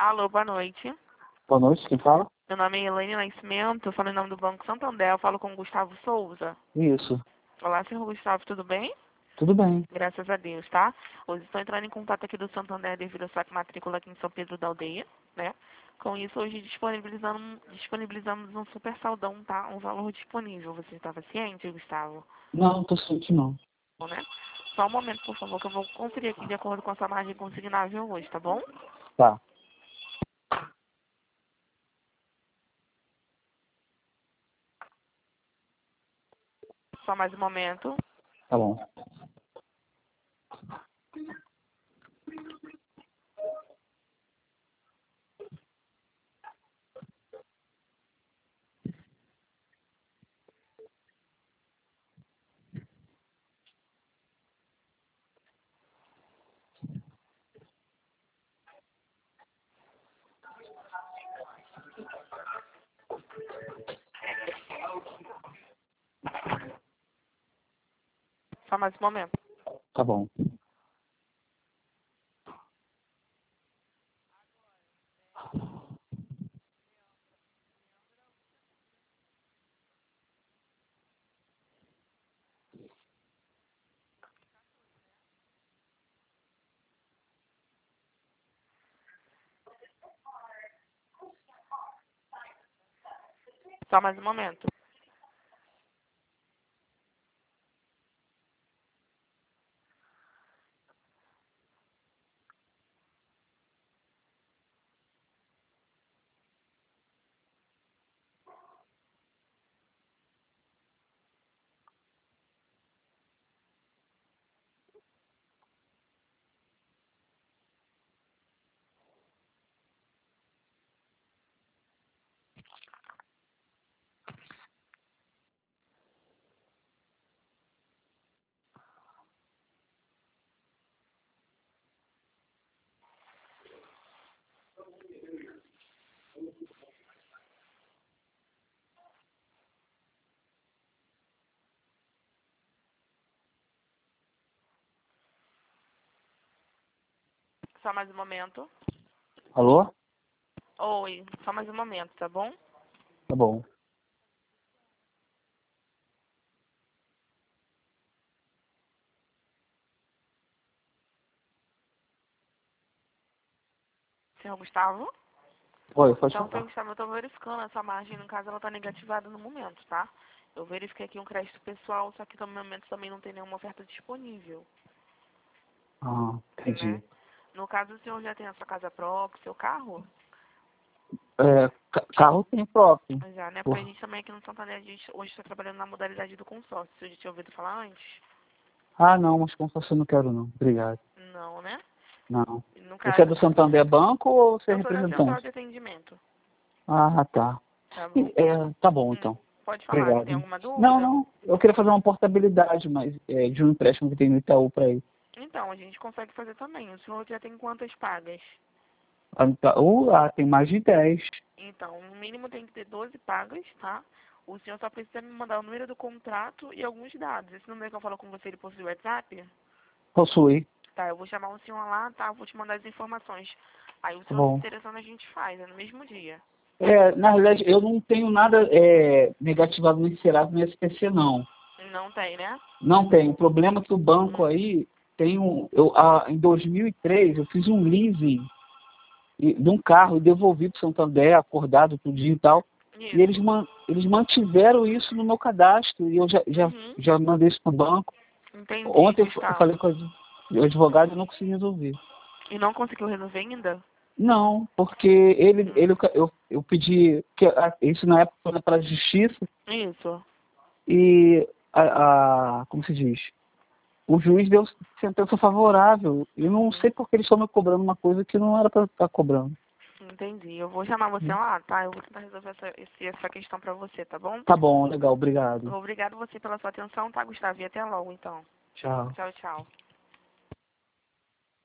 Alô, boa noite. Boa noite, quem fala? Meu nome é Elaine Nascimento, eu falo em nome do Banco Santander, eu falo com o Gustavo Souza. Isso. Olá, senhor Gustavo, tudo bem? Tudo bem. Graças a Deus, tá? Hoje estou entrando em contato aqui do Santander devido à sua matrícula aqui em São Pedro da Aldeia, né? Com isso, hoje disponibilizamos um super saldão, tá? Um valor disponível. Você estava ciente, Gustavo? Não, tô ciente não. Bom, né? Só um momento, por favor, que eu vou conferir aqui de acordo com a sua margem consignável hoje, tá bom? Tá, Só mais um momento. tá bom. Só mais um momento. Tá bom. Só mais um momento. Só mais um momento. Alô? Oi, só mais um momento, tá bom? Tá bom. Senhor Gustavo? Oi, pode Então, senhor falar. Gustavo, eu tô verificando essa margem, no caso, ela tá negativada no momento, tá? Eu verifiquei aqui um crédito pessoal, só que no momento também não tem nenhuma oferta disponível, Ah, né? entendi. No caso, o senhor já tem a sua casa própria, seu carro? Carro tem próprio. Já, né? Porque a Porra. gente também aqui no Santander, a gente hoje está trabalhando na modalidade do consórcio. Você já tinha ouvido falar antes? Ah, não, mas consórcio eu não quero não. Obrigado. Não, né? Não. No Você é caso, do Santander Banco ou você é eu sou da central representante? de atendimento, Ah, tá. tá bom? Tá bom, então. Pode falar, você tem Obrigado. alguma Não, dúvida? não. Eu queria fazer uma portabilidade, mas de um empréstimo que tem no Itaú para ir. Então, a gente consegue fazer também. O senhor já tem quantas pagas? Tem mais de 10. Então, no mínimo tem que ter 12 pagas, tá? O senhor só precisa me mandar o número do contrato e alguns dados. Esse número que eu falo com você, ele possui WhatsApp? Possui. Tá, eu vou chamar o senhor lá, tá? Vou te mandar as informações. Aí o Tá senhor se bom. interessando, a gente faz, é no mesmo dia. Na realidade, eu não tenho nada negativado nem zerado no SPC, não. Não tem, né? Não tenho. O problema é que o banco Hum, aí tem em 2003, eu fiz um leasing de um carro e devolvi para o Santander, acordado tudinho e tal. E isso. eles mantiveram isso no meu cadastro e eu Uhum. já mandei isso para o banco. Entendi, Ontem eu falei Gustavo. com o advogado e não consegui resolver. E não conseguiu resolver ainda? Não, porque Hum. eu pedi, isso na época foi para a justiça, Isso. e como se diz, o juiz deu sentença favorável. Eu não Uhum. sei porque eles estão me cobrando uma coisa que não era para estar cobrando. Entendi. Eu vou chamar você lá, tá? Eu vou tentar resolver essa questão pra você, tá bom? Tá bom, legal, obrigado. Obrigado você pela sua atenção, tá, Gustavo? E até logo, então. Tchau. Tchau, tchau.